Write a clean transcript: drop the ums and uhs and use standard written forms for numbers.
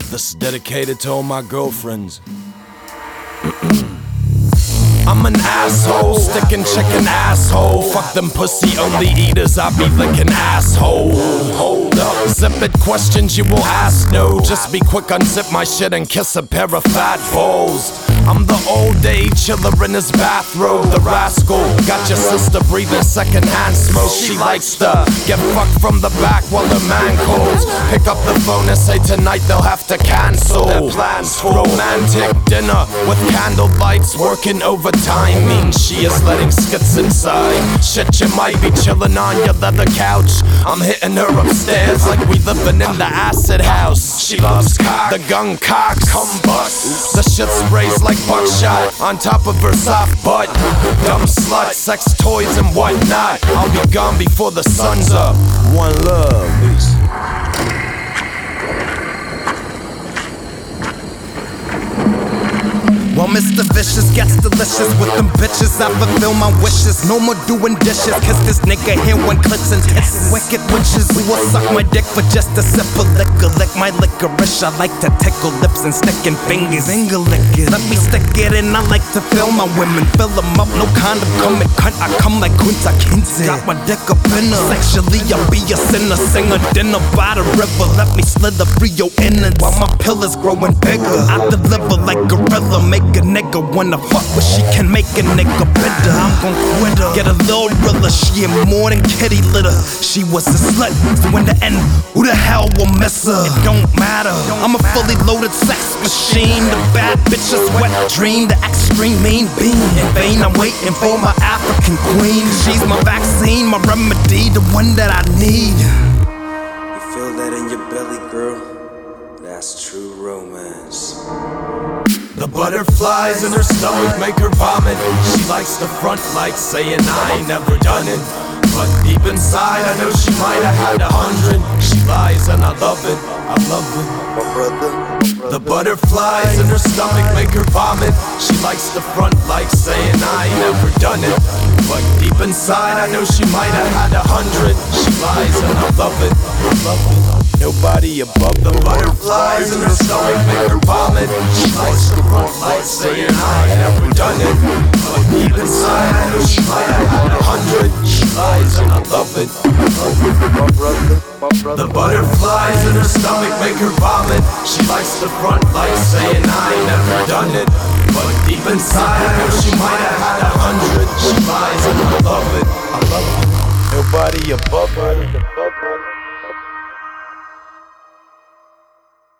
This is dedicated to all my girlfriends. I'm an asshole, sticking chicken asshole. Fuck them pussy only eaters, I be licking asshole. Hold up, zip it, questions you will ask, no. Just be quick, unzip my shit and kiss a pair of fat balls. I'm the old age chiller in his bathrobe, the rascal. Got your sister breathing secondhand smoke. She likes to get fucked from the back while her man calls. Pick up the phone and say tonight they'll have to cancel their plans for romantic dinner with candle lights. Working overtime means she is letting skits inside. Shit, you might be chilling on your leather couch. I'm hitting her upstairs like we living in the acid house. She loves cock, the gun cocks, combust. The shit sprays like buckshot on top of her soft butt. Dumb slut, sex toys and whatnot. I'll be gone before the sun's up. One love. Peace. Well, Mr. Vicious gets delicious with them bitches. I fulfill my wishes. No more doing dishes, cause this nigga here went clicks and kisses. Wicked witches who will suck my dick for just a sip of liquor. Lick my licorice, I like to tickle lips and sticking fingers. Finger lickers, let me stick it in. I like to fill my women, fill them up, no condom coming. Cunt, I come like Kunta Kinte. Got my dick up in her. Sexually, I'll be a sinner. Sing a dinner by the river. Let me slither free your innards while my pillar's growing bigger. I deliver like gorilla, make a nigga wanna fuck, but she can make a nigga bitter. I'm gon' quit her, get a little realer. She ain't more than kitty litter. She was a slut, so in the end, who the hell will miss her? It don't matter. I'm a fully loaded sex machine. The bad bitch's wet dream, the extreme mean bean. In vain, I'm waiting for my African queen. She's my vaccine, my remedy, the one that I need. You feel that in your belly, girl? That's true romance. The butterflies in her stomach make her vomit. She likes the front light, saying I ain't never done it. But deep inside I know she might have had 100. She lies and I love it, I love it. My brother. The butterflies in her stomach make her vomit. She likes the front light, saying I ain't never done it. But deep inside I know she might have had 100. She lies and I love it, I love it. Nobody above the butterflies in her stomach make her vomit. She likes the front light, saying I ain't never done it. But deep inside I know she might have had 100. She lies and I love it, I love it. My brother. The butterflies in her stomach make her vomit. She likes the front light, saying I ain't never done it. But deep inside I know she might have had 100. She lies and I love it, I love it. Nobody above her.